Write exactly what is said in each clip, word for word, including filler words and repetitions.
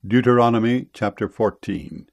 Deuteronomy chapter fourteen.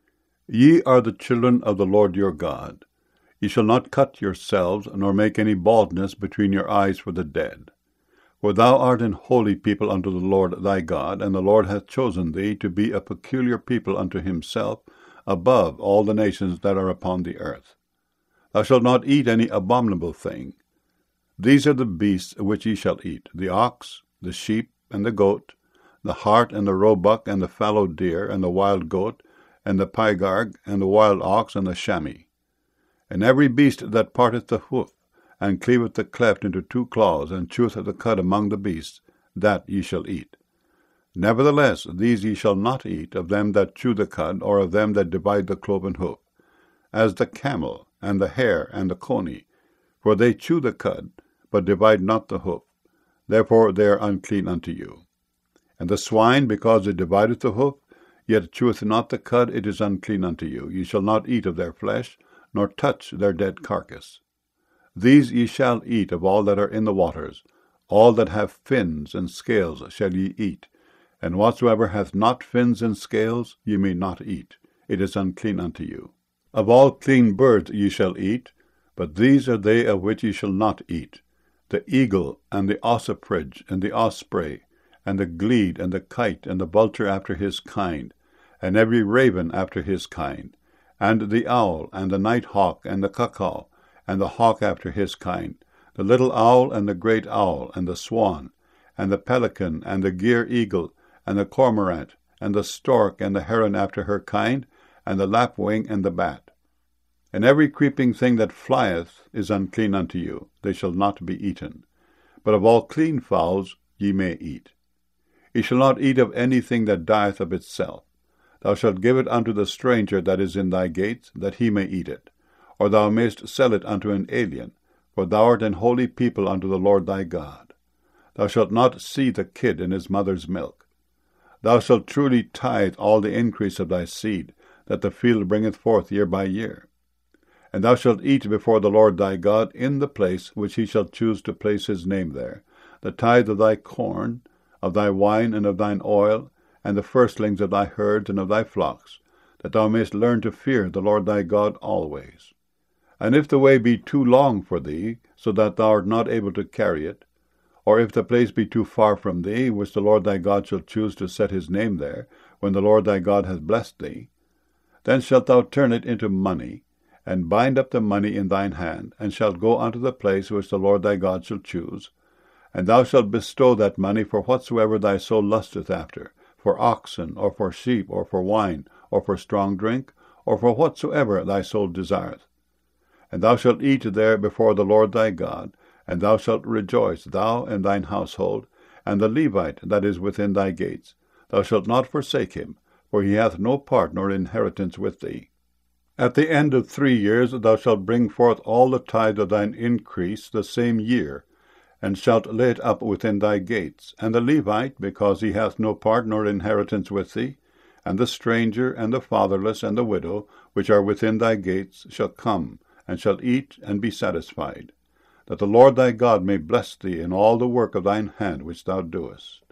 Ye are the children of the Lord your God. Ye shall not cut yourselves, nor make any baldness between your eyes for the dead. For thou art an holy people unto the Lord thy God, and the Lord hath chosen thee to be a peculiar people unto himself, above all the nations that are upon the earth. Thou shalt not eat any abominable thing. These are the beasts which ye shall eat, the ox, the sheep, and the goat, the hart, and the roebuck, and the fallow deer, and the wild goat, and the pygarg, and the wild ox, and the chamois. And every beast that parteth the hoof, and cleaveth the cleft into two claws, and cheweth the cud among the beasts, that ye shall eat. Nevertheless, these ye shall not eat, of them that chew the cud, or of them that divide the cloven hoof, as the camel, and the hare, and the coney, for they chew the cud, but divide not the hoof. Therefore they are unclean unto you. And the swine, because it divideth the hoof, yet cheweth not the cud, it is unclean unto you. Ye shall not eat of their flesh, nor touch their dead carcass. These ye shall eat of all that are in the waters. All that have fins and scales shall ye eat. And whatsoever hath not fins and scales ye may not eat. It is unclean unto you. Of all clean birds ye shall eat, but these are they of which ye shall not eat: the eagle, and the ossifrage, and the osprey, and the glede, and the kite, and the vulture after his kind, and every raven after his kind, and the owl, and the night hawk, and the cuckow, and the hawk after his kind, the little owl, and the great owl, and the swan, and the pelican, and the gier eagle, and the cormorant, and the stork, and the heron after her kind, and the lapwing, and the bat. And every creeping thing that flieth is unclean unto you, they shall not be eaten. But of all clean fowls ye may eat. Ye shall not eat of anything that dieth of itself. Thou shalt give it unto the stranger that is in thy gates, that he may eat it. Or thou mayst sell it unto an alien, for thou art an holy people unto the Lord thy God. Thou shalt not seethe a kid in his mother's milk. Thou shalt truly tithe all the increase of thy seed, that the field bringeth forth year by year. And thou shalt eat before the Lord thy God in the place which he shall choose to place his name there, the tithe of thy corn, of thy wine, and of thine oil, and the firstlings of thy herds and of thy flocks, that thou mayst learn to fear the Lord thy God always. And if the way be too long for thee, so that thou art not able to carry it, or if the place be too far from thee, which the Lord thy God shall choose to set his name there, when the Lord thy God hath blessed thee, then shalt thou turn it into money, and bind up the money in thine hand, and shalt go unto the place which the Lord thy God shall choose, and thou shalt bestow that money for whatsoever thy soul lusteth after, for oxen, or for sheep, or for wine, or for strong drink, or for whatsoever thy soul desireth. And thou shalt eat there before the Lord thy God, and thou shalt rejoice, thou and thine household, and the Levite that is within thy gates. Thou shalt not forsake him, for he hath no part nor inheritance with thee. At the end of three years thou shalt bring forth all the tithe of thine increase the same year, and shalt lay it up within thy gates. And the Levite, because he hath no part nor inheritance with thee, and the stranger, and the fatherless, and the widow, which are within thy gates, shall come, and shall eat, and be satisfied, that the Lord thy God may bless thee in all the work of thine hand which thou doest.